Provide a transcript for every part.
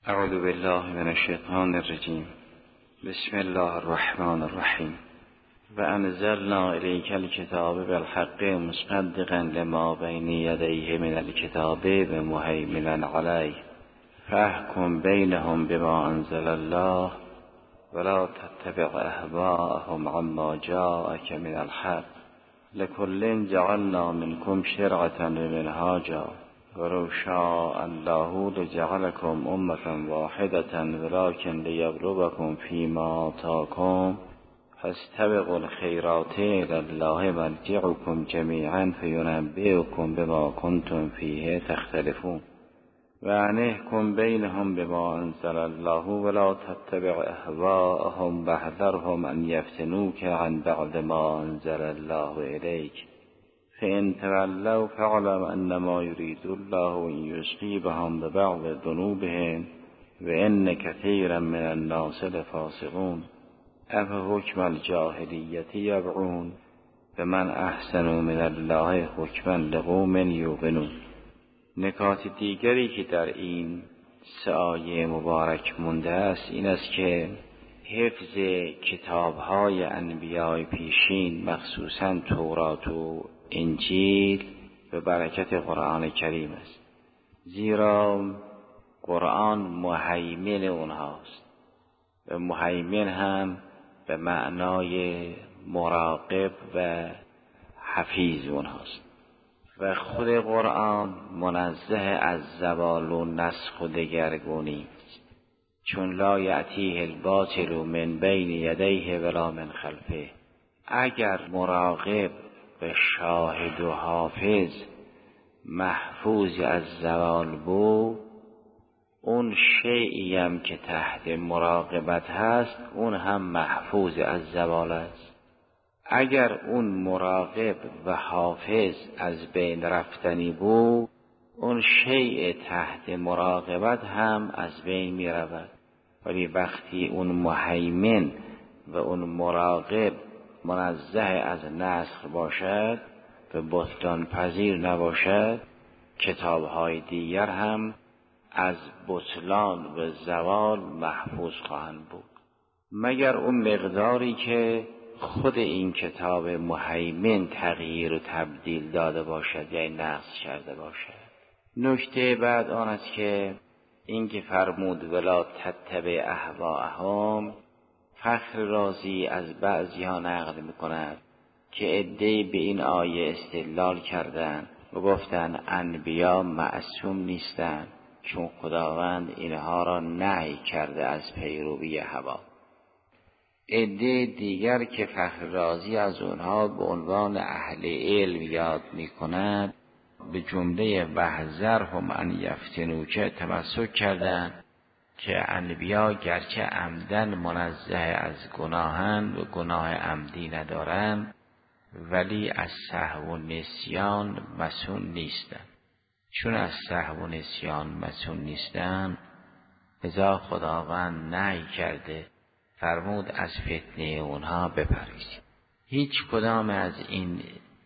اعوذ بالله من الشیطان الرجیم. بسم الله الرحمن الرحیم. و انزلنا الیک الکتاب بالحق مصدقا لما بین یدیه من الکتاب و مهیمنا علیه فاحکم بینهم بما انزل الله ولا تتبع اهواءهم عما جاءک من الحق لكل جعلنا منكم شرعة ومنهاجا ولو شاء الله لجعلكم أمة واحدة ولكن ليبلوكم فيما آتاكم فاستبقوا الخيرات إلى الله مرجعكم جميعا فينبئكم بما كنتم فيه تختلفون وأنحكم بينهم بما أنزل الله ولا تتبع أهواءهم واحذرهم أن يفتنوك عن بعد ما أنزل الله إليك فإن تولوا فاعلم أنما يريد الله أن يصيبهم ببعض ذنوبهم وإن كثيرا من الناس لفاسقون أفحكم الجاهلیة یبغون ومن أحسن من الله حکما لقوم یوقنون. نکات دیگری که در این سه آیه مبارک مونده است این است که حفظ کتاب‌های انبیای پیشین مخصوصاً تورات و انجیل به برکت قرآن کریم است، زیرا قرآن مهیمن اونهاست و مهیمن هم به معنای مراقب و حفیظ اونهاست و خود قرآن منزه از زوال و نسخ و دگرگونی چون لا یأتیه الباطل من بین یدیه ولا من خلفه. اگر مراقب و شاهد و حافظ محفوظ از زوال بود، اون شیئی هم که تحت مراقبت هست اون هم محفوظ از زوال است. اگر اون مراقب و حافظ از بین رفتنی بود، اون شیء تحت مراقبت هم از بین می رود. ولی وقتی اون مهیمن و اون مراقب منزه از نسخ باشد و بطلان پذیر نباشد، کتاب‌های دیگر هم از بطلان و زوال محفوظ خواهند بود، مگر اون مقداری که خود این کتاب مهیمن تغییر و تبدیل داده باشد یا نقض کرده باشد. نکته بعد آن است که این که فرمود ولا تتبع اهواءهم، فخر رازی از بعضی ها نقل میکند که عده‌ای به این آیه استدلال کردند و گفتند انبیا معصوم نیستند چون خداوند اینها را نهی کرده از پیروی هوا. عده دیگر که فخر رازی از اونها به عنوان اهل علم یاد میکند به جمله وحذرهم ان یفتنوک تمسک کردند که انبیا گرچه عمدن منزه از گناهند و گناه عمدی ندارند ولی از سهو و نسیان مسئول نیستند. چون از سهو و نسیان مسئول نیستند لذا خداوند نهی کرده فرمود از فتنه اونها بپرهیزید. هیچ کدام از این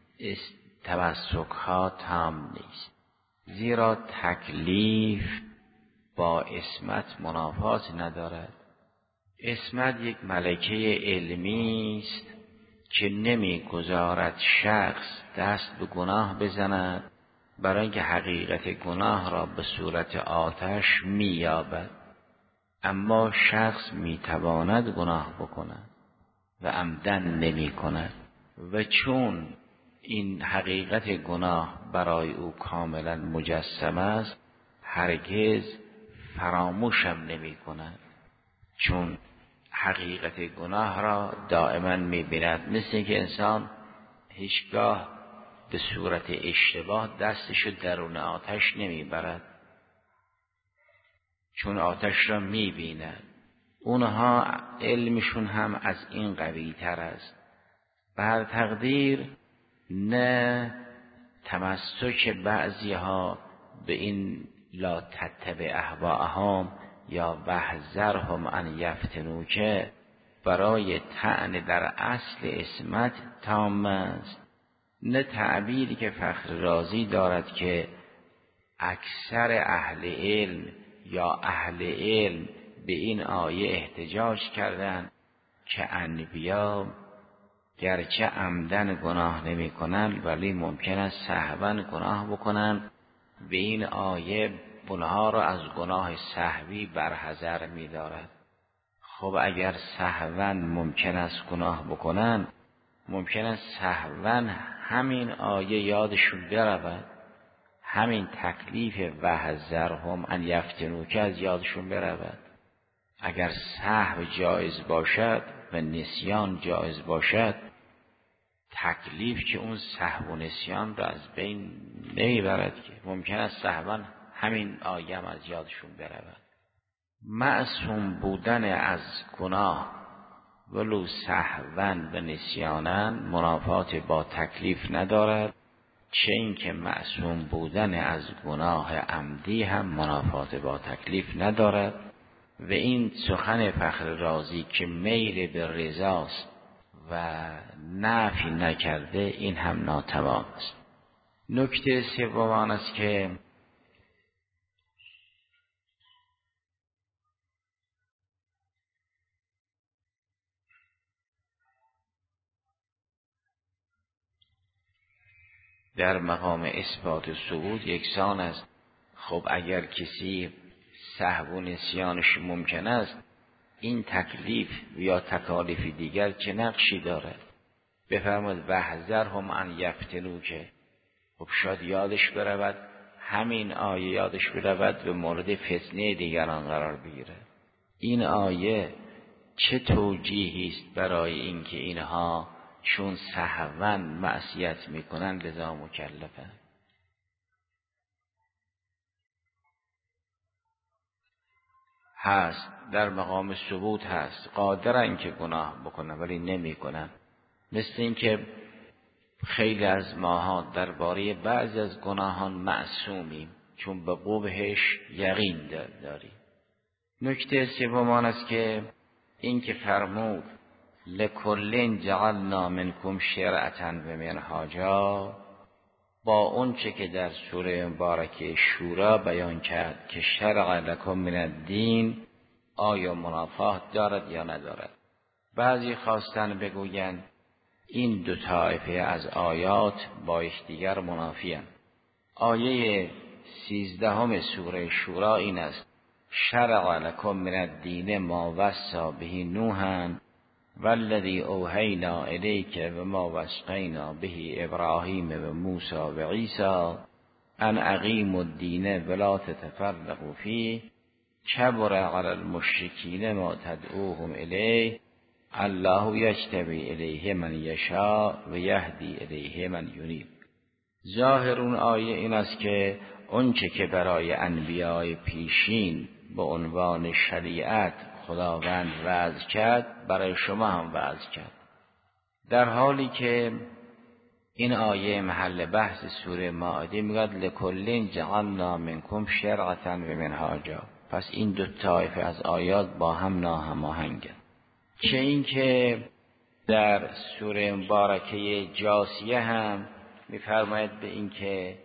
تمسک ها تام نیست، زیرا تکلیف با عصمت منافات ندارد. عصمت یک ملکه علمی است که نمیگذارد شخص دست به گناه بزند برای اینکه حقیقت گناه را به صورت آتش مییابد، اما شخص میتواند گناه بکند و عمدن نمی کند و چون این حقیقت گناه برای او کاملا مجسم است هرگز فراموشم نمی کند، چون حقیقت گناه را دائما می بیند. مثل که انسان هیچگاه به صورت اشتباه دستشو درون آتش نمی برد چون آتش را می بیند. اونها علمشون هم از این قوی تر است. بر تقدیر نه تمسک بعضی ها به این لا تتبع اهواءهم یا وحذرهم ان یفتنوک برای طعن در اصل عصمت تام است، نه تعبیری که فخر رازی دارد که اکثر اهل علم یا اهل علم به این آیه احتجاج کردند که انبیا گرچه عمدن گناه نمی کنند ولی ممکن است سهوا گناه بکنند، به این آیه اونها را از گناه سهوی برحذر می دارد. خب اگر سهوا ممکن است گناه بکنند، ممکن است سهوا همین آیه یادشون برود، همین تکلیف وحذرهم ان یفتنوک از یادشون برود. اگر سهو جایز باشد و نسیان جایز باشد، تکلیف که اون سهو و نسیان را از بین نمیبرد که ممکن است سهوا همین آیه هم از یادشون برود. معصوم بودن از گناه ولو سهوا و نسیانا منافات با تکلیف ندارد، چه این که معصوم بودن از گناه عمدی هم منافات با تکلیف ندارد. و این سخن فخر رازی که میل به رضاست و نفی نکرده، این هم ناتمام است. نکته سوم آن است که در مقام اثبات ثبوت یکسان است. خب اگر کسی سهو و نسیانش ممکن است، این تکلیف یا تکالیف دیگر چه نقشی دارد؟ بفرماد وحذرهم ان یفتنوک. خب شاید یادش برود، همین آیه یادش برود و مورد فتنه دیگران قرار بگیره. این آیه چه توجیهی است برای اینکه اینها چون سهوا معصیت میکنن لذا مکلفن؟ هست، در مقام ثبوت هست، قادرن که گناه بکنن ولی نمی کنن. مثل این که خیلی از ماها درباره بعضی از گناهان معصومیم چون به قبحش یقین داریم. نکته سوم آن است که این که فرمود لکل جعلنا منکم شرعة و منهاجا، با اون چه که در سوره مبارکه شورا بیان کرد که شرع لکم من الدین، آیا منافات دارد یا ندارد؟ بعضی خواستن بگویند این دو طایفه از آیات با یکدیگر منافی‌اند. آیه 13 سوره شورا این است: شرع لکم من الدین ما وصی به نوحا والذی اوحینا الیک و ما وصینا به ابراهیم و موسی و عیسی ان اقیموا الدین ولا تتفرقوا فیه کبر علی المشرکین ما تدعوهم الیه الله یجتبی الیه من یشاء و یهدی الیه من ینیب. ظاهر اون آیه این است که اونچه که برای انبیای پیشین به عنوان شریعت خداوند وضع کرد برای شما هم وضع کرد، در حالی که این آیه محل بحث سوره مائده میگوید لکل جعلنا منکم شرعة و منهاجا. پس این دو طایفه از آیات با هم ناهماهنگند. چه این که در سوره مبارکه جاثیه هم میفرماید به این که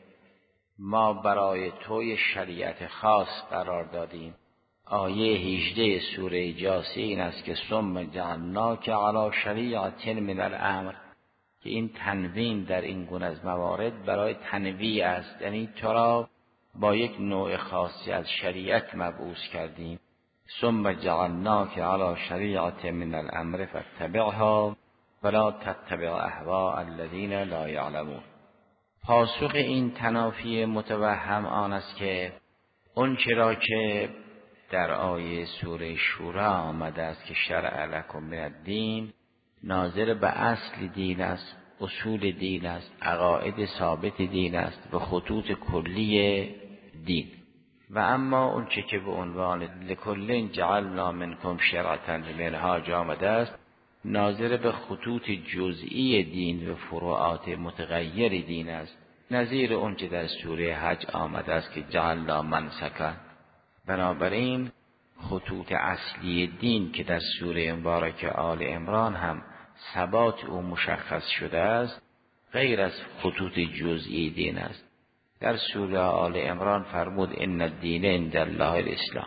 ما برای توی شریعت خاص قرار دادیم. آیه 18 سوره جاثیه این است که ثم جعلناک علی شریعة من الامر، که این تنوین در این گونه از موارد برای تنویع است، یعنی تو را با یک نوع خاصی از شریعت مبعوث کردیم. ثم جعلناک علی شریعة من الامر فاتبعها ولا تتبع اهواء الذین لا یعلمون. پاسخ این تنافی متوهم آن است که اون چرا که در آیه سوره شورا آمده است که شرع لکم من الدین ناظر به اصل دین است، اصول دین است، عقاید ثابت دین است و خطوط کلی دین. و اما اون چه که به عنوان لکل جعلنا منکم شرعة و منهاجا آمده است ناظر به خطوط جزئی دین و فروعات متغیر دین است، نظیر اون چه در سوره حج آمده است که جعلنا منسکا. بنابراین خطوط اصلی دین که در سوره مبارکه آل عمران هم ثبات او مشخص شده است غیر از خطوط جزئی دین است. در سوره آل عمران فرمود ان الدین عند الله الاسلام.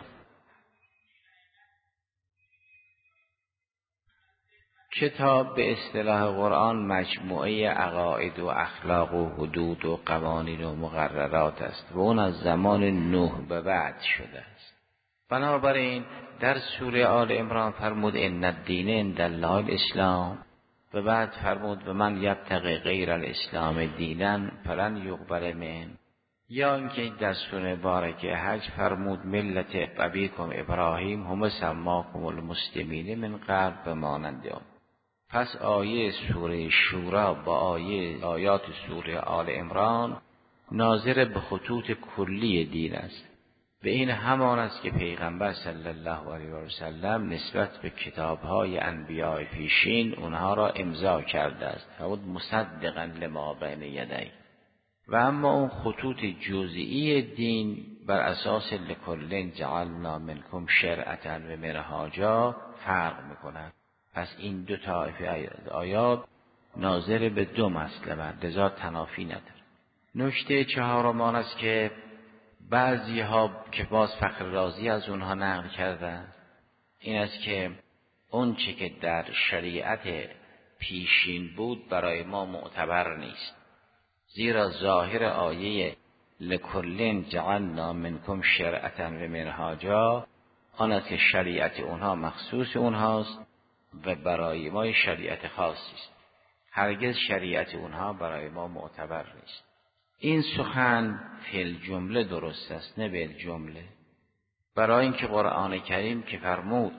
کتاب به اصطلاح قرآن مجموعه عقاید و اخلاق و حدود و قوانین و مقررات است و اون از زمان نوح به بعد شده است. بنابراین در سوره آل عمران فرمود ان الدین عند الله الاسلام و بعد فرمود و من یبتغی غیر الاسلام دینا فلن یقبل منه. یا اینکه در سوره مبارکه حج فرمود ملت ابیکم ابراهیم هم سماکم المسلمین من قبل و مانند آن. پس آیه سوره شورا با آیات سوره آل عمران ناظر به خطوط کلی دین است. به این همان است که پیغمبر صلی الله علیه و سلم نسبت به کتاب‌های انبیاء پیشین اونها را امضا کرده است. فرمود مصدقا لما بین یدیه. و اما اون خطوط جزئی دین بر اساس لکل جعلنا منکم شرعة و منهاجا فرق می‌کند. پس این دو طایفه آیات ناظر به دو مسئله لذا تنافی نداره. نکته چهارم آن است که بعضی ها که باز فخر رازی از اونها نقل کردند این است که اون چه که در شریعت پیشین بود برای ما معتبر نیست، زیرا ظاهر آیه لکل جعلنا منکم شرعة و منهاجا آن است که شریعت اونها مخصوص اونهاست و برای ما شریعت خاصی است. هرگز شریعت اونها برای ما معتبر نیست. این سخن فی الجمله درست است نه بالجمله، برای اینکه قرآن کریم که فرمود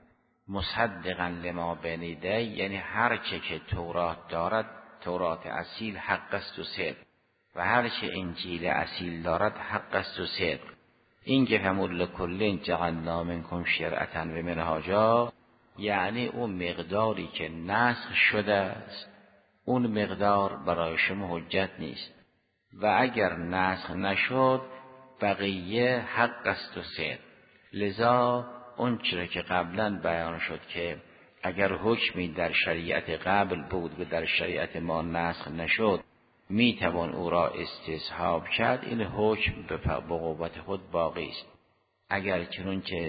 مصدقا لما بین یدیه یعنی هر چه که تورات دارد، تورات اصیل حق است و صدق و هر چه انجیل اصیل دارد حق است و صدق. این که فرمود لکل جعلنا منکم شرعة و منهاجا یعنی اون مقداری که نسخ شده است اون مقدار برای شما حجت نیست و اگر نسخ نشد بقیه حق است و صدق. لذا اون چرا که قبلا بیان شد که اگر حکمی در شریعت قبل بود و در شریعت ما نسخ نشد میتوان او را استصحاب کرد، این حکم به قوت خود باقی است. اگر چنانچه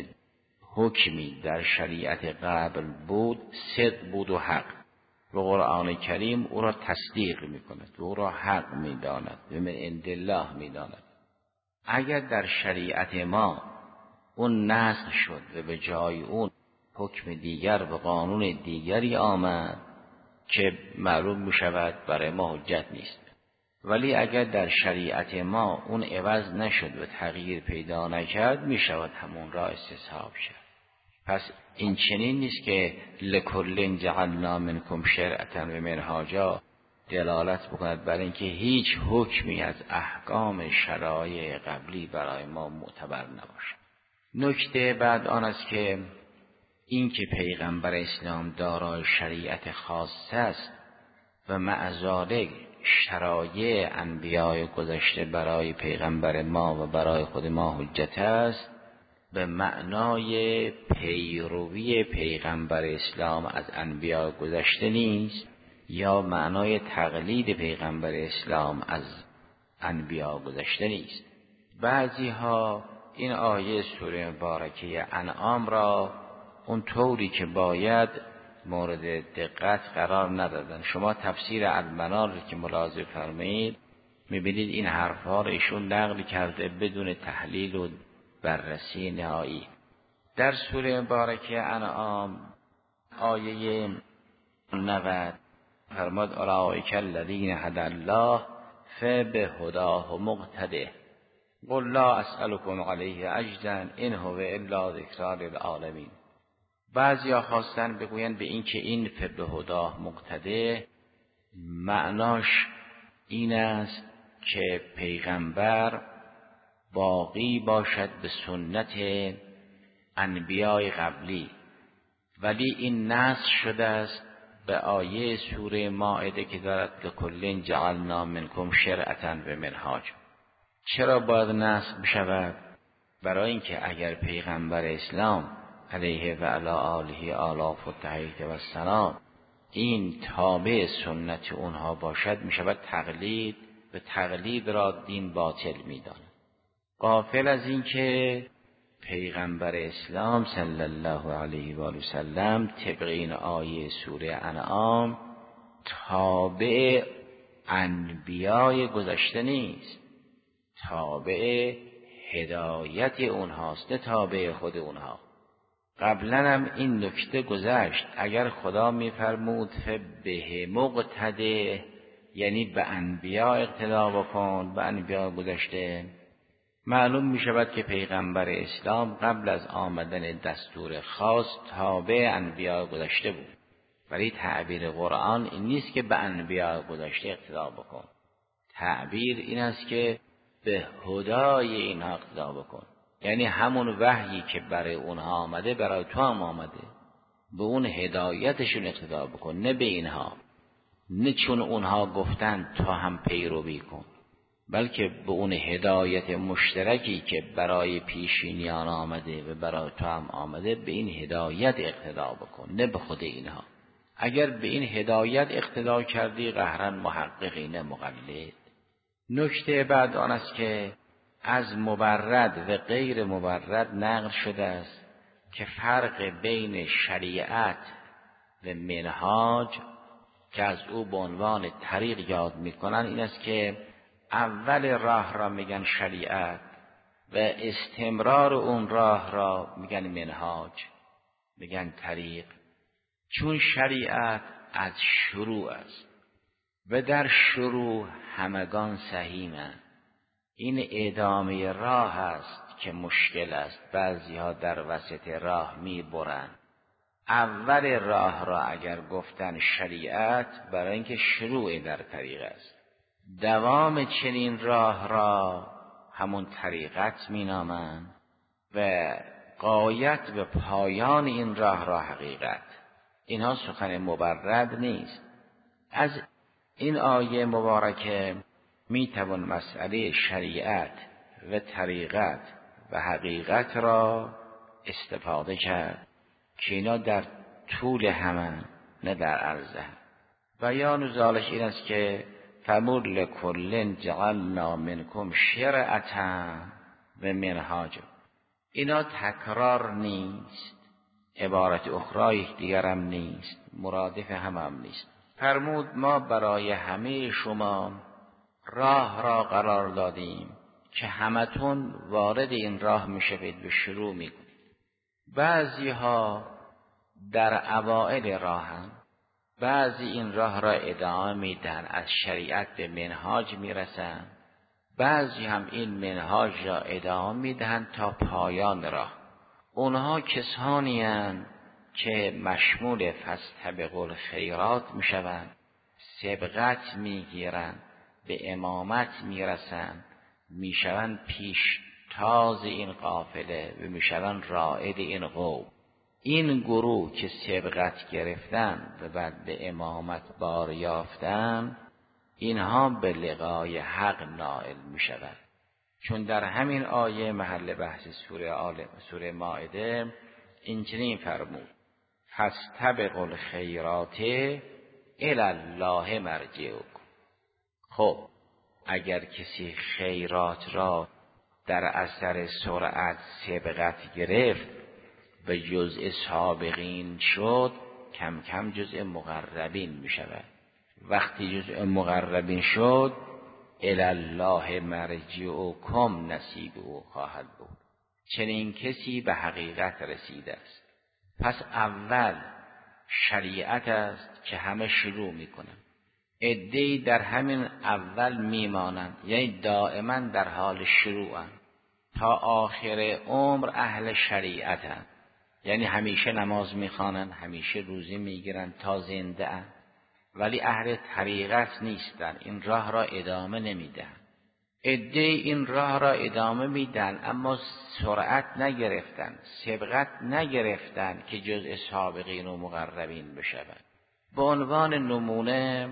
حکمی در شریعت قبل بود صدق بود و حق و قرآن کریم او را تصدیق میکند و او را حق میداند و من عند الله میداند. اگر در شریعت ما اون نسخ شد و به جای اون حکم دیگر و قانون دیگری آمد که معلوم میشود برای ما حجت نیست، ولی اگر در شریعت ما اون عوض نشد و تغییر پیدا نکرد میشود همون را استصحاب کرد. پس این چنین نیست که لکل جعلنا منکم شرعة و منهاجا دلالت بکند بر اینکه هیچ حکمی از احکام شرایع قبلی برای ما معتبر نباشد. نکته بعد آن است که این که پیغمبر اسلام دارای شریعت خاصه است و مع ذالک شرایع انبیاء گذشته برای پیغمبر ما و برای خود ما حجت است، به معنای پیروی پیغمبر اسلام از انبیاء گذشته نیست یا معنای تقلید پیغمبر اسلام از انبیاء گذشته نیست. بعضی ها این آیه سوره مبارکه انعام را اون طوری که باید مورد دقت قرار ندادن. شما تفسیر المنار که ملاحظه فرمایید میبینید این حرفها را ایشون نقل کرده بدون تحلیل و بررسی نهایی. در سوره مبارکه انعام آیه 90 فرمود اولئک الذین هدی الله فبهداه مقتده قل لا اسألكم علیه اجرا ان هو الا ذکری للعالمین. بعضیا خواستن بگویند به این که این فبهداه مقتده معناش این است که پیغمبر باقی باشد به سنت انبیاء قبلی، ولی این نسخ شده است به آیه سوره مائده که دارد لکل جعلنا منکم شرعة و منهاجا. چرا باید نسخ بشود؟ برای اینکه اگر پیغمبر اسلام علیه و علی آله آلاف و تحییت و السلام این تابع سنت اونها باشد میشود تقلید و تقلید را دین باطل می‌دانند. غافل از این که پیغمبر اسلام صلی الله علیه و آله و سلم طبق این آیه سوره انعام تابع انبیای گذشته نیست، تابع هدایت اونهاست، نه تابع خود اونها. قبلا هم این نکته گذشت. اگر خدا میفرمود فبه مقتده، یعنی به انبیا اقتدا بکن، به انبیا گذشته، معلوم می شود که پیغمبر اسلام قبل از آمدن دستور خاص تابع انبیا گذشته بود. ولی تعبیر قرآن این نیست که به انبیا گذشته اقتدا بکن. تعبیر این است که به هدای اینها اقتدا بکن، یعنی همون وحیی که برای اونها آمده برای تو هم آمده، به اون هدایتشون اقتدا بکن، نه به اینها، نه چون اونها گفتن تا هم پیروی کن، بلکه به اون هدایت مشترکی که برای پیشینیان آمده و برای تو هم آمده، به این هدایت اقتدا بکن، نه به خود اینها. اگر به این هدایت اقتدا کردی قهرن محققین مقلد. نکته بعد آن است که از مبرد و غیر مبرد نقل شده است که فرق بین شریعت و منهاج که از او به عنوان طریق یاد میکنن این است که اول راه را میگن شریعت و استمرار اون راه را میگن منهاج، میگن طریق. چون شریعت از شروع است و در شروع همگان سهیمند، این ادامه راه است که مشکل است. بعضی ها در وسط راه میبرند. اول راه را اگر گفتن شریعت، برای اینکه شروع در طریق است، دوام چنین راه را همون طریقت مینامند و غایت و پایان این راه را حقیقت. اینها سخن مبرد نیست. از این آیه مبارکه میتوان مسئله شریعت و طریقت و حقیقت را استفاده کرد که اینا در طول همن نه در عرضه. بیان ذالک این است که فمر لکل جعلنا منکم شرعة و منهاجا. اینا تکرار نیست، عبارت اخرای دیگر هم نیست، مرادف هم نیست. فرمود ما برای همه شما راه را قرار دادیم که همتون وارد این راه میشوید و شروع میکنید. بعضی ها در اوائل راهن، بعضی این راه را ادامه میدن، از شریعت به منهاج میرسن، بعضی هم این منهاج را ادامه میدن تا پایان راه. اونها کسانی هستند که مشمول فاستبقوا الخیرات میشوند، سبقت میگیرند، به امامت میرسند، میشوند پیشتاز این قافله و میشوند رائد این قوم. این گروه که سبقت گرفتن و بعد به امامت بار یافتن، اینها به لقای حق نائل میشوند. چون در همین آیه محل بحث سوره مائده اینچنین فرمود فاستبقوا الخیرات الی الله مرجعکم. خب اگر کسی خیرات را در اثر سرعت سبقت گرفت و جزء سابقین شد، کم کم جزء مقربین می شود. وقتی جزء مقربین شد، الی الله مرجعکم نصیب او خواهد بود. چنین کسی به حقیقت رسیده است. پس اول شریعت است که همه شروع می کنند. عده‌ای در همین اول میمانند، یعنی دائما در حال شروعند، تا آخر عمر اهل شریعتند، یعنی همیشه نماز میخوانند، همیشه روزه میگیرند تا زنده اند، ولی اهل طریقت نیستند، این راه را ادامه نمیدن. عده‌ای این راه را ادامه میدن اما سرعت نگرفتن، سبقت نگرفتن که جزء سابقین و مقربین بشوند. به عنوان نمونه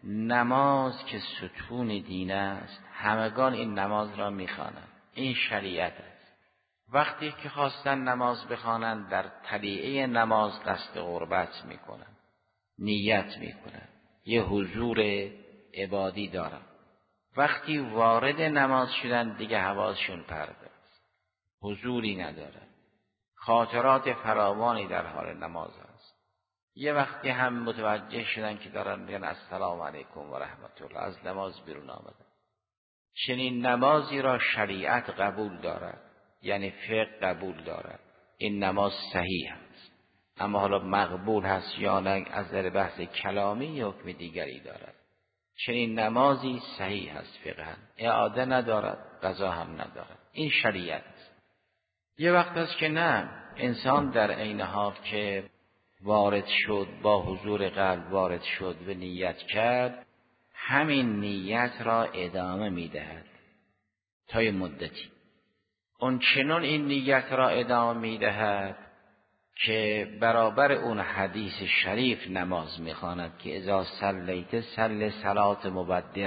نماز که ستون دین است، همگان این نماز را میخوانند، این شریعت است. وقتی که خواستن نماز بخوانند، در طلیعه نماز قصد قربت میکنند، نیت میکنند، یه حضور عبادی دارند. وقتی وارد نماز شدن دیگه حواسشون پرده است، حضوری نداره، خاطرات فراوانی در حال نماز است. یه وقتی هم متوجه شدن که دارن میگن السلام علیکم و رحمت الله، از نماز بیرون آمدن. چنین نمازی را شریعت قبول دارد، یعنی فقه قبول دارد، این نماز صحیح است. اما حالا مقبول هست یا نه از نظر بحث کلامی یا حکم دیگری دارد. چنین نمازی صحیح هست فقها، اعاده ندارد، قضا هم ندارد، این شریعت است. یه وقت هست که نه، انسان در عین حال که وارد شد، با حضور قلب وارد شد و نیت کرد، همین نیت را ادامه میدهد تا یه مدتی. اون چنان این نیت را ادامه میدهد که برابر اون حدیث شریف نماز میخواند که اذا صلیت صل صلات مودع،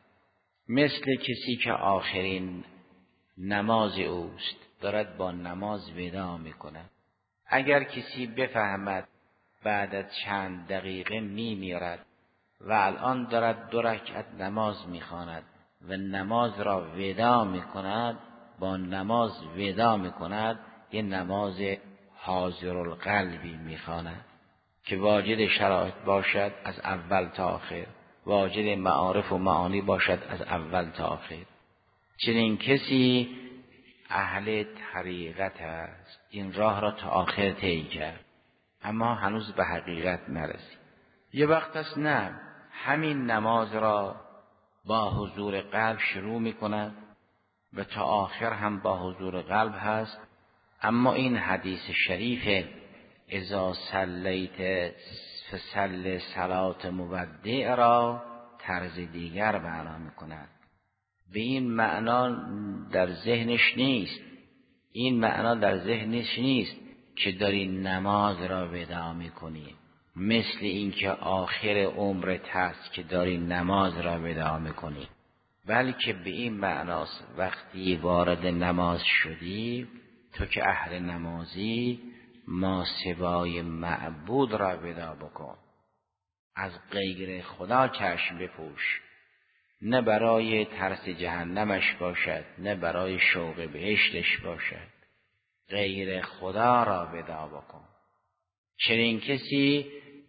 مثل کسی که آخرین نماز اوست دارد با نماز ودا میکند. اگر کسی بفهمد بعد از چند دقیقه میمیرد و الان دارد 2 رکعت نماز میخواند و نماز را ودا میکند، با نماز ودا میکند، یه نماز حاضر القلبی میخواند که واجد شرایط باشد از اول تا آخر، واجد معارف و معانی باشد از اول تا آخر. چنین کسی اهل طریقت است، این راه را تا آخر طی کرد اما هنوز به حقیقت نرسید. یه وقت است نه، همین نماز را با حضور قلب شروع میکند و تا آخر هم با حضور قلب هست، اما این حدیث شریف اذا صلیت فصل صلات مودع را طرز دیگر بیان میکند. به این معنا در ذهنش نیست، این معنا در ذهنش نیست که داری نماز را ودا میکنی، مثل اینکه آخر عمرت هست که داری نماز را ودا میکنی، بلکه به این معناست وقتی وارد نماز شدی تو که اهل نمازی، ما سوای معبود را ودا بکن، از غیر خدا چشم بپوش، نه برای ترس جهنمش باشد نه برای شوق بهشتش باشد، غیر خدا را ودا بکن. چنین کسی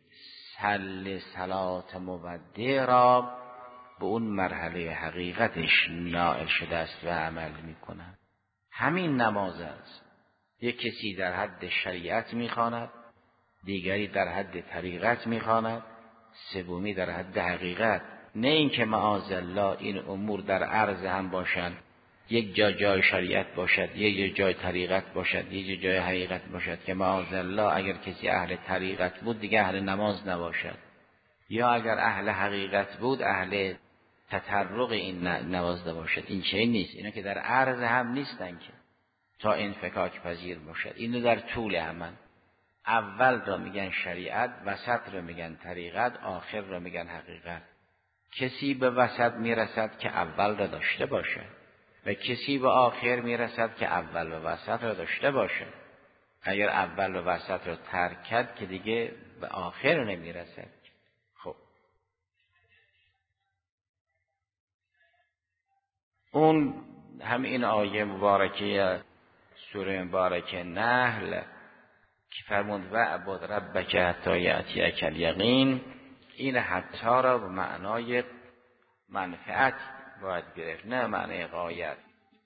صل صلات مودع را به اون مرحله حقیقتش نائل شده است و عمل میکند. همین نماز است. یک کسی در حد شریعت میخواند، دیگری در حد طریقت میخواند، سومی در حد حقیقت. نه اینکه معاذالله این امور در عرض هم باشند، یک جای شریعت باشد، یک جای طریقت باشد، یک جای حقیقت باشد، که معاذالله اگر کسی اهل طریقت بود دیگه اهل نماز نباشد، یا اگر اهل حقیقت بود اهل تطرق این نماز نباشد. این چه نیست، اینا که در عرض هم نیستن که تا انفکاک پذیر باشد. اینو در طول همن، اول را میگن شریعت، وسط را میگن طریقت، آخر را میگن حقیقت. کسی به وسط میرسد که اول را داشته باشد و کسی به آخر میرسد که اول و وسط را داشته باشد. اگر اول و وسط را ترک کرد که دیگه به آخر نمیرسد. خب اون همین آیه مبارکه سوره مبارکه نحل که فرمود وعبد ربک حتی یأتیک الیقین، این حتی را به معنای منفعت باید گرفت، نه معنی غایت.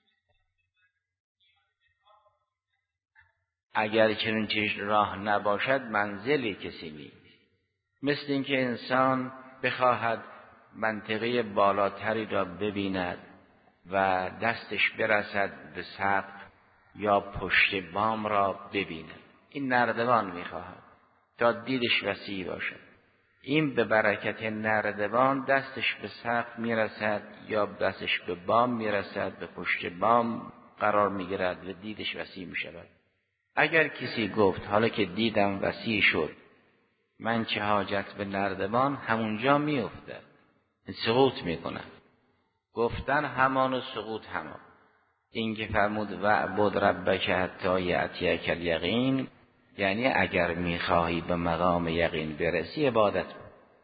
اگر چنین چیز راه نباشد منزلی کسی نیست. مثل اینکه انسان بخواهد منطقه بالاتری را ببیند و دستش برسد به سقف یا پشت بام را ببیند، این نردبان میخواهد تا دیدش وسیع باشد. این به برکت نردبان دستش به سقف میرسد یا دستش به بام میرسد، به پشت بام قرار میگیرد و دیدش وسیع میشود. اگر کسی گفت حالا که دیدم وسیع شد من چه حاجت به نردبان، همونجا میافتد، سقوط میکند. گفتن همان و سقوط همان. این که فرمود وعبد ربک حتی یأتیک الیقین، یعنی اگر میخواهی به مقام یقین برسی عبادت کن.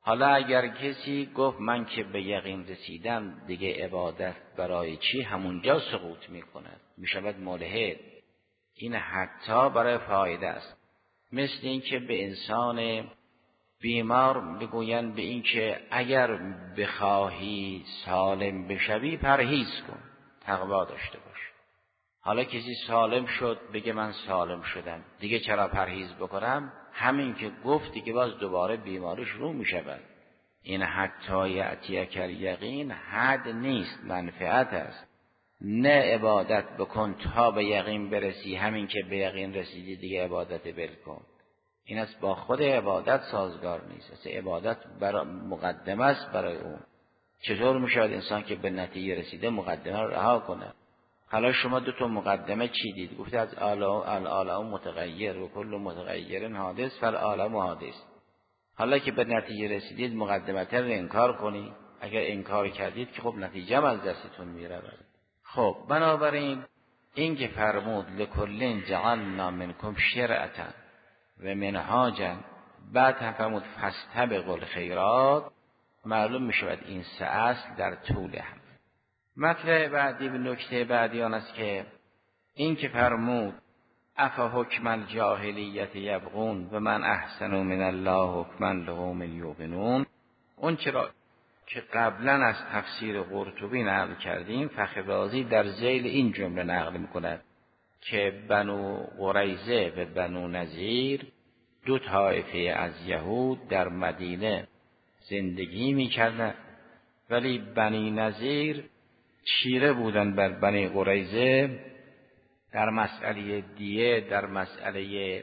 حالا اگر کسی گفت من که به یقین رسیدم دیگه عبادت برای چی، همونجا سقوط میکند، میشود ملحد. این حتی برای فایده است. مثل این که به انسان بیمار بگویند به این که اگر بخواهی سالم بشوی پرهیز کن، تقوا داشته باش. حالا کسی سالم شد بگه من سالم شدم، دیگه چرا پرهیز بکنم؟ همین که گفت دیگه باز دوباره بیمارش رو میشود. این حتی یأتیک الیقین حد نیست، منفعت است. نه عبادت بکن تا به یقین برسی، همین که به یقین رسیدی دیگه عبادت بل کن. این است با خود عبادت سازگار نیست. است عبادت مقدمه است برای اون. چطور میشود انسان که به نتیجه رسیده مقدمه رو رها کنه؟ حالا شما دو تا مقدمه چی دید؟ گفت از العالم متغیر و کل متغیر حادث فالعالم حادث. حالا که به نتیجه رسیدید مقدمه رو انکار کنی؟ اگر انکار کردید که خب نتیجه از دستتون میره. خب بنابراین این که فرمود لکل جعلنا منکم شرعة و منهاجا، بعد هم فرمود فاستبقوا الخیرات، معلوم می شود این سه اصل در طول هم. مطلب بعدی به نکته بعدی آن است که این که فرمود افحکم الجاهلیت یبغون و من احسن من الله حکما لقوم یوقنون، اون چرا که قبلا از تفسیر قرطبی نقل کردیم، فخر رازی در ذیل این جمله نقل میکند که بنو قریظه و بنو نضیر دو طایفه از یهود در مدینه زندگی میکردند، ولی بنی نضیر چیره بودند بر بنی قریظه در مسئله دیه، در مسئله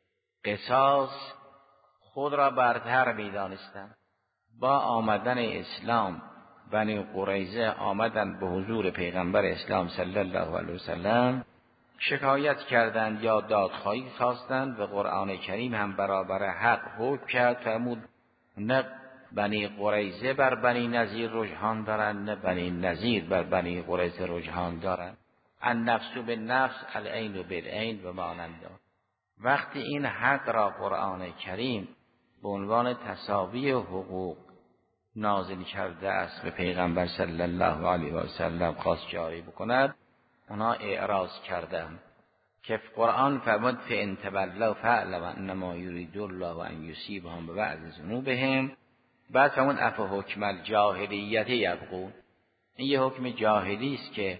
قصاص خود را برتر می‌دانستند. با آمدن اسلام بنی قریظه آمدند به حضور پیغمبر اسلام صلی الله علیه وسلم، شکایت کردند یا دادخواهی خواستند و قرآن کریم هم برابر حق حکم کرد. فرمود نه بنی قریظه بر بنی نضیر رجحان دارند، نه بنی نضیر بر بنی قریظه رجحان دارند. النفس بالنفس العین بالعین و مانند. وقتی این حق را قرآن کریم به عنوان تساوی حقوق نازل کرده است و پیغمبر صلی الله علیه و سلم خواست جاری بکند، اونا اعراض کردند که قرآن فرمود فان تولوا فاعلموا انما یرید الله ان یصیبهم ببعض ذنوبهم. بعد فرمود افحکم الجاهلیت یبغون. این یه حکم جاهلی است که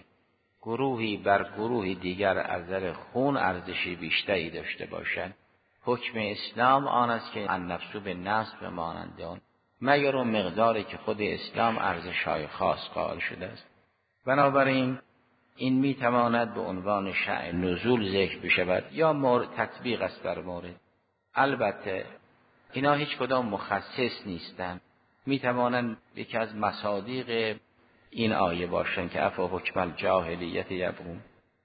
گروهی بر گروه دیگر از نظر خون ارزشی بیشتری داشته باشند. حکم اسلام آن است که النفس بالنفس و مانند آن، مگر اون مقداری که خود اسلام ارزش‌های خاص قائل شده است. بنابراین این میتواند به عنوان شأن نزول ذکر بشود یا مورد تطبیق است بر مورد. البته اینا هیچ کدام مخصص نیستند، میتوانند یکی از مصادیق این آیه باشند که افحکم الجاهلیت یبغون.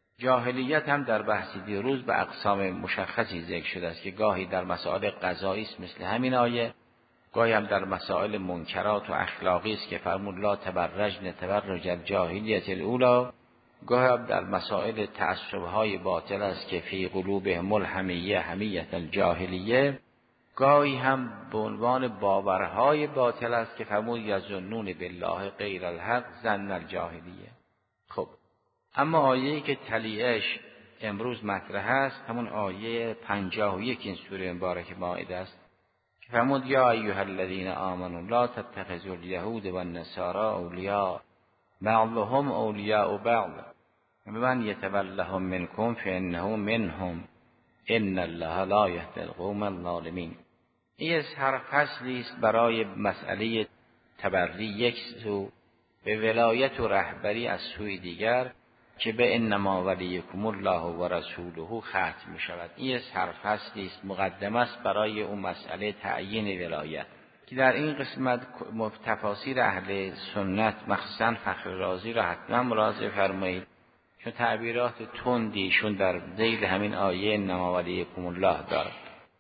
جاهلیت هم در بحث دیروز به اقسام مشخصی ذکر شده است که گاهی در مسائل قضایی است مثل همین آیه، گاهی هم در مسائل منکرات و اخلاقی است که فرمود لا تبرجن تبرج الجاهلیت الاولی، گاهی هم در مسائل تعصب‌های باطل است که فی قلوبهم الحمیه حمیت الجاهلیه، گاهی هم به عنوان باورهای باطل است که فرمود یظنون بالله غیر الحق ظن الجاهلیه. خب اما آیه‌ای که تلیه‌اش امروز مطرح است همون آیه 51 این سوره مبارکه مائده است که فرمود یا ایها الذین آمنوا لا تتخذوا الیهود والنصارى اولیاء بعضهم اولیاء بعض ومن یتولهم منکم فانه منهم ان الله لا یهدی القوم الظالمین. این هر فصلی است برای مسئله تبری یک سو به ولایت و رهبری از سوی دیگر که به انما ولیکم الله و رسوله ختم می شود. این هر فصلی است مقدمه است برای اون مسئله تعیین ولایت که در این قسمت تفاسیر اهل سنت مخصوصا فخر رازی را حتما مراجعه فرمایید، چون تعبیرات تندیشون در ذیل همین آیه انما ولیکم الله دارد.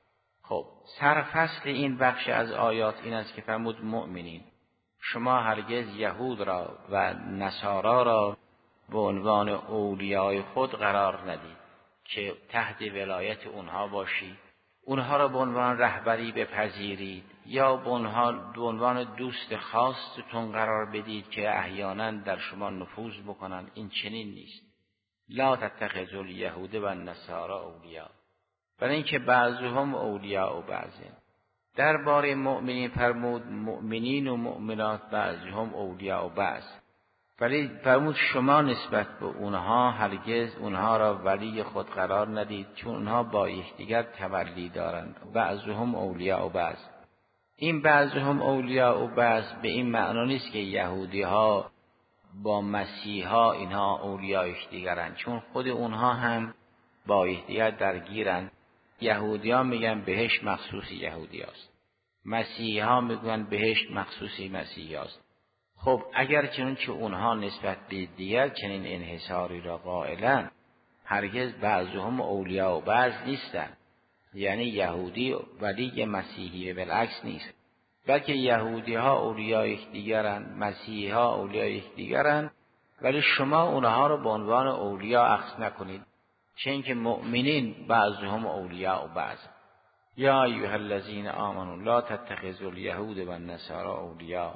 خب سرفصل این بخش از آیات این است که فرمود مؤمنین شما هرگز یهود را و نصارا را به عنوان اولیای خود قرار ندید که تحت ولایت اونها باشی. اونها را به عنوان رهبری بپذیرید یا به عنوان دوست خاصتون قرار بدید که احیانا در شما نفوذ بکنن. این چنین نیست. لا تتخذوا الیهود و النصارى اولیاء، برای اینکه بعضهم اولیاء و بعضین. درباره مؤمنین فرمود مؤمنین و مؤمنات بعضهم اولیاء و بعض، ولی فرمود شما نسبت به اونها هرگز اونها را ولی خود قرار ندید، چون اونها با یکدیگر تولی دارند. بعضهم اولیاء و بعض. این بعضهم اولیاء و بعض به این معنا نیست که یهودی ها با مسیحا اینها اولیاء یکدیگرند، چون خود اونها هم با یکدیگر درگیرند. یهودی ها میگن بهشت مخصوص یهودی هاست، مسیحی ها میگن بهشت مخصوصی مسیحی هاست. خب اگر چنانچه اونها نسبت به دیگر چنین انحصاری را قائلند، هرگز بعضهم اولیاء و بعض نیستند. یعنی یهودی ولی مسیحی بالعکس نیست، بلکه یهودی ها اولیاء یکدیگرند، مسیحی ها اولیاء یکدیگرند، ولی شما اونها را به عنوان اولیاء اخذ نکنید، چون که مؤمنین بعضهم اولیاء و بعض. یا ایها الذین آمنوا لا تتخذوا الیهود و النصارى اولیاء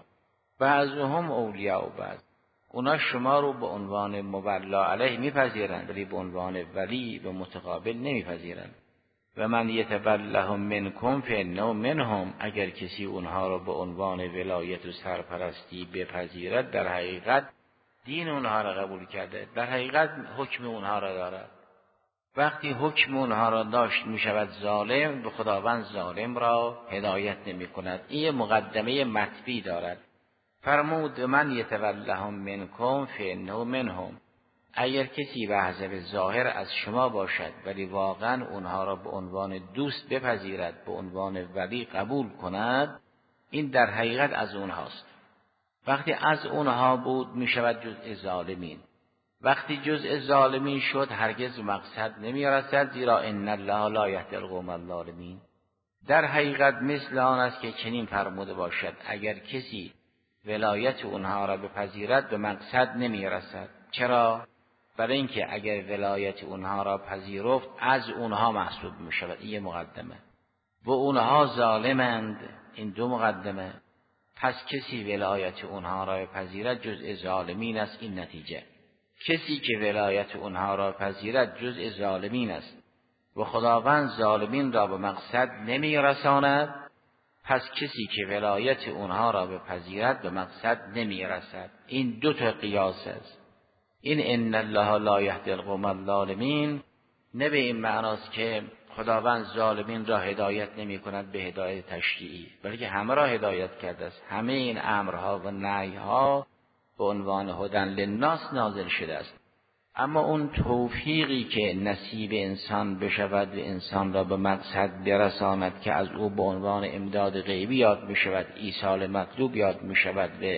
بعضهم اولیاء و بعض. اونا شما رو به عنوان مولا علیه میپذیرند، ولی به عنوان ولی و متقابل نمیپذیرند. و من یتولهم منکم فانه منهم، اگر کسی اونها رو به عنوان ولایت و سرپرستی بپذیرد، در حقیقت دین اونها را قبول کرده، در حقیقت حکم اونها را دارد. وقتی حکم اونها را داشت میشود ظالم، به خداوند ظالم را هدایت نمی کند. این مقدمه مطبی دارد. فرمود من یتولهم منکم فانه منهم، اگر کسی به حسب ظاهر از شما باشد ولی واقعا اونها را به عنوان دوست بپذیرد، به عنوان ولی قبول کند، این در حقیقت از اونهاست. وقتی از اونها بود میشود جزء ظالمین. وقتی جزء ظالمین شد هرگز مقصد نمیرسد، زیرا ان الله لا یهدی القوم الظالمین. در حقیقت مثل آن است که چنین فرموده باشد اگر کسی ولایت اونها را بپذیرد به مقصد نمیرسد. چرا؟ برای اینکه اگر ولایت اونها را پذیرفت از اونها محسوب میشود. این مقدمه. و اونها ظالمند، این دو مقدمه. پس کسی ولایت اونها را پذیرد جزء ظالمین است. این نتیجه. کسی که ولایت اونها را پذیرد جزء ظالمین است و خداوند ظالمین را به مقصد نمیرساند. پس کسی که ولایت اونها را بپذیرد به مقصد نمیرسد. این دو تا قیاس است. این ان الله لا یهدی القوم الظالمین نه به این معناست که خداوند ظالمین را هدایت نمی کند به هدایت تشریعی، بلکه همه را هدایت کرده است. همه این امرها و نهیها به عنوان هدی للناس نازل شده است. اما اون توفیقی که نصیب انسان بشود و انسان را به مقصد برساند که از او به عنوان امداد غیبی یاد می شود، ایصال مطلوب یاد می شود و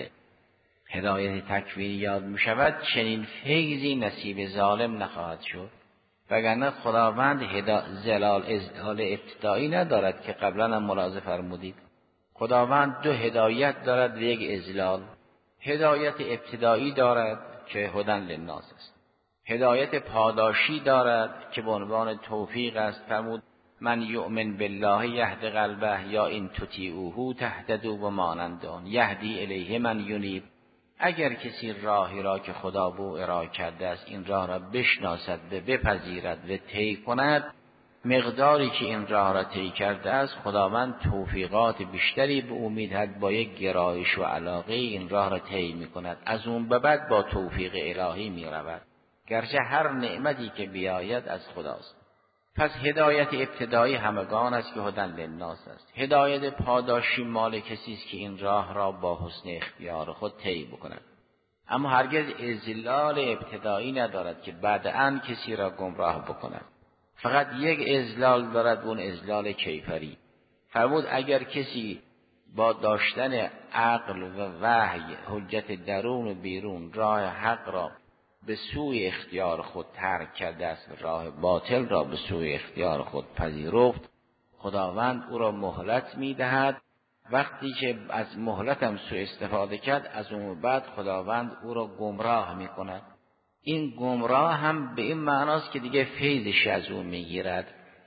هدایت تکوینی یاد می شود، چنین فیضی نصیب ظالم نخواهد شد. وگرنه خداوند ازلال ابتدایی ندارد که قبلا هم ملاحظه فرمودید. خداوند دو هدایت دارد و یک ازلال. هدایت ابتدایی دارد که هدی للناس است. هدایت پاداشی دارد که به عنوان توفیق است. فرمود من یؤمن بالله یهد قلبه یا این تطیعوه تهتدوا و مانند آن یهدی الیه من ینیب. اگر کسی راهی را که خدا به او ارائه کرده است این راه را بشناسد و بپذیرد و طی کند، مقداری که این راه را طی کرده است خداوند توفیقات بیشتری به او میدهد. با یک گرایش و علاقه این راه را طی میکند. از اون به بعد با توفیق الهی میرود، گرچه هر نعمتی که بیاید از خداست. پس هدایت ابتدایی همگان است که هدی للناس است. هدایت پاداشی مال کسی است که این راه را با حسن اختیار خود طی بکند. اما هرگز اذلال ابتدایی ندارد که بعداً کسی را گمراه بکند. فقط یک اذلال دارد، اون اذلال کیفری. فرمود اگر کسی با داشتن عقل و وحی حجت درون و بیرون راه حق را به سوی اختیار خود ترک کرده است، راه باطل را به سوی اختیار خود پذیرفت، خداوند او را مهلت میدهد. وقتی که از مهلت هم سوء استفاده کرد، از اون بعد خداوند او را گمراه میکند. این گمراه هم به این معناست که دیگه فیضش از او میگیرد.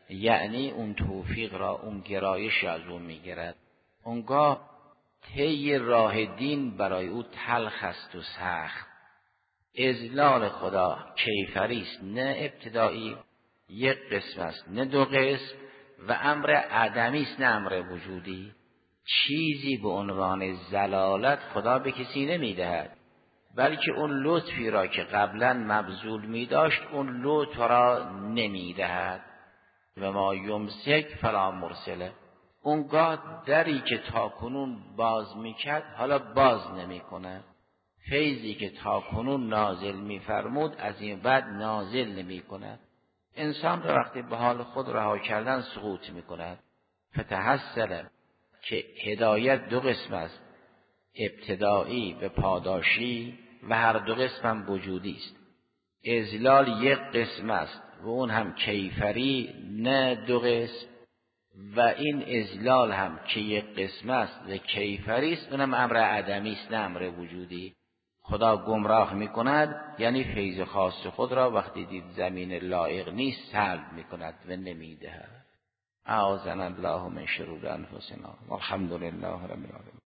یعنی اون توفیق را، اون گرایش از اون میگیرد. اونگاه طی راه دین برای او تلخ است و سخت. اذلال خدا کیفری است، نه ابتدایی، یک قسم است نه دو قسم، و امر عدمی است نه امر وجودی. چیزی به عنوان ضلالت خدا به کسی نمیدهد، بلکه اون لطفی را که قبلا مبذول می داشت اون لطف را نمی دهد. و ما یمسک فلا مرسله. اونگاه دری که تاکنون باز می کرد حالا باز نمی کند. فیضی که تاکنون نازل می فرمود از این بعد نازل نمی کند. انسان را وقتی به حال خود رها کردن سقوط می کند. فتحصل که هدایت دو قسم است، ابتدایی به پاداشی و هر دو قسم هم وجودی است. اذلال یک قسم است و اون هم کیفری نه دو قسم، و این اذلال هم که یک قسم است و کیفری است اونم امر عدمی است نه امر وجودی. خدا گمراه می کند، یعنی فیض خاص خود را وقتی دید زمین لایق نیست سلب می کند و نمی دهد. اعاذنا الله من شرور انفسنا والحمد لله رب العالمین.